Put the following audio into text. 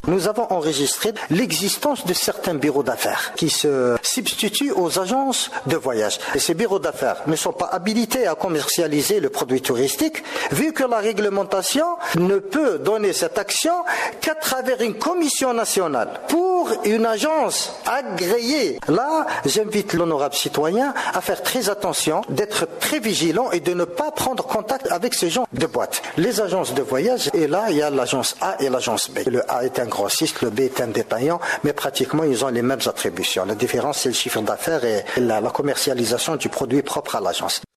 nous avons enregistré l'existence de certains bureaux d'affaires qui se substituent aux agences de voyage. Et ces bureaux d'affaires ne sont pas habilités à commercialiser le produit touristique, vu que la réglementation ne peut donner cette action qu'à travers une commission nationale pour une agence agréée. Là, j'invite l'honorable citoyen à faire très attention, d'être très vigilant et de ne pas prendre contact avec ces gens de boîte. Les agences de voyage, et là, il y a l'agence A et l'agence B. Le A est un grossiste, le B est un détaillant, mais pratiquement, ils ont les mêmes attributions. La différence, c'est le chiffre d'affaires et la commercialisation du produit propre à l'agence.